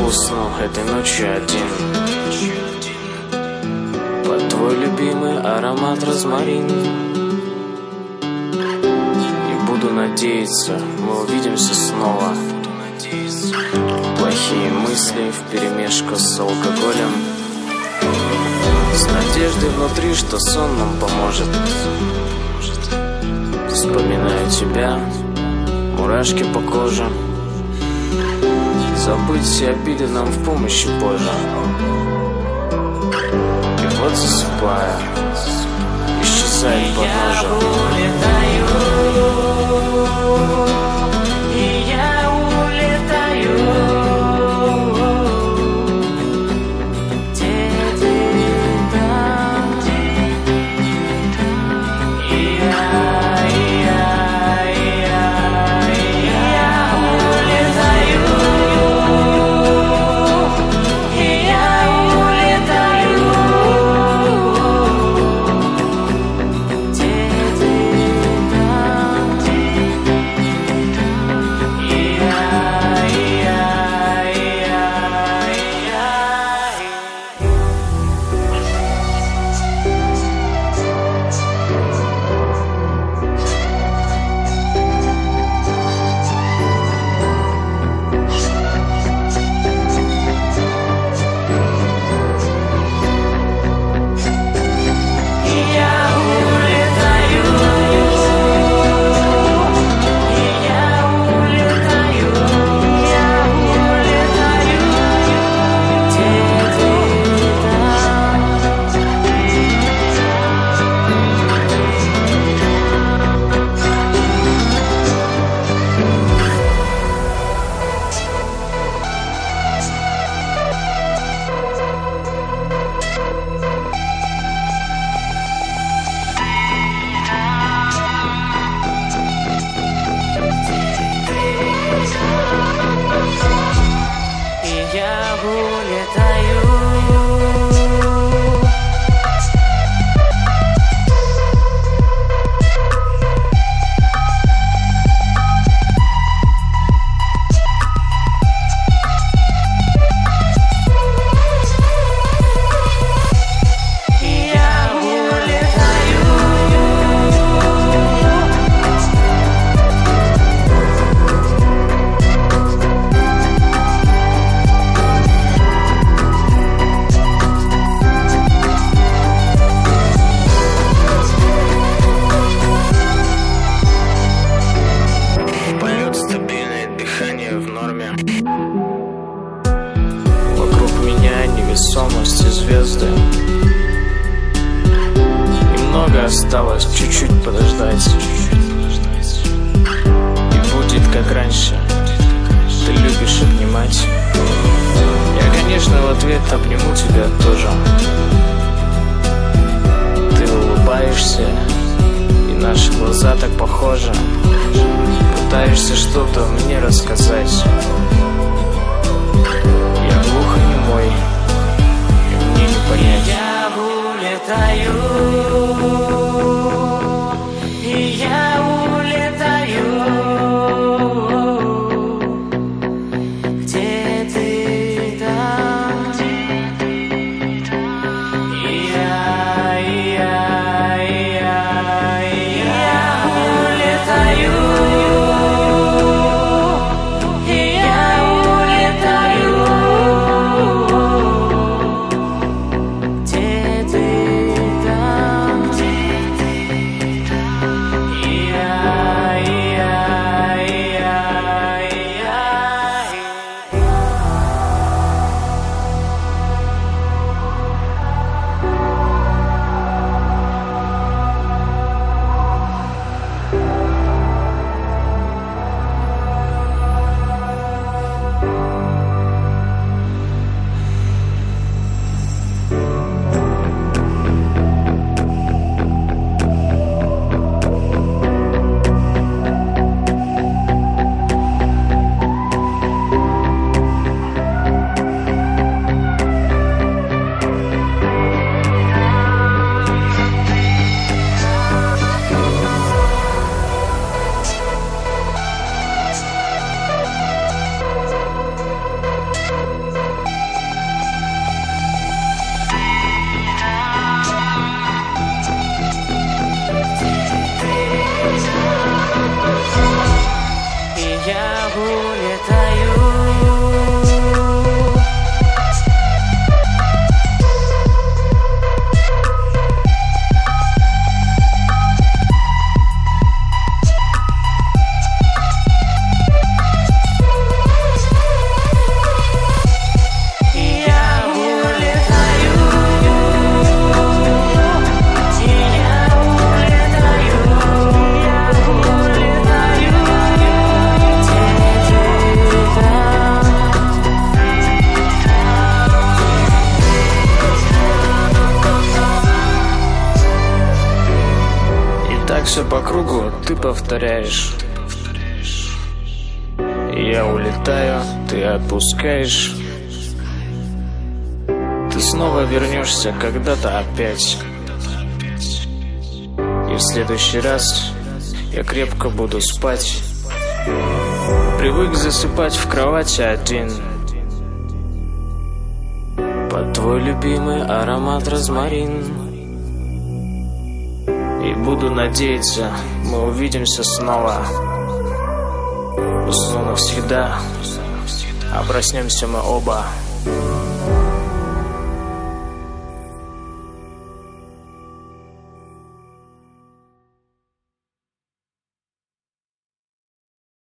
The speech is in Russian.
усну этой ночью один под твой любимый аромат розмарин. И буду надеяться, мы увидимся снова. Плохие мысли вперемешку с алкоголем, с надеждой внутри, что сон нам поможет. Вспоминаю тебя, мурашки по коже. Забыть все обиды нам в помощи позже. И вот засыпая, исчезает подножие. Вокруг меня невесомость и звезды. Немного осталось, чуть-чуть подождать. И будет как раньше. Ты любишь обнимать. Я, конечно, в ответ обниму тебя тоже. Ты улыбаешься, и наши глаза так похожи. Пытаешься что-то мне рассказать. Я глухонемой, и мне не понять. Я улетаю, и я улетаю. Где ты там? И я улетаю. Где ты там? я улетаю. Так все по кругу ты повторяешь. Я улетаю, ты отпускаешь. Ты снова вернешься когда-то опять. И в следующий раз я крепко буду спать. Привык засыпать в кровати один под твой любимый аромат розмарин. И буду надеяться, мы увидимся снова. Усну навсегда, а проснемся мы оба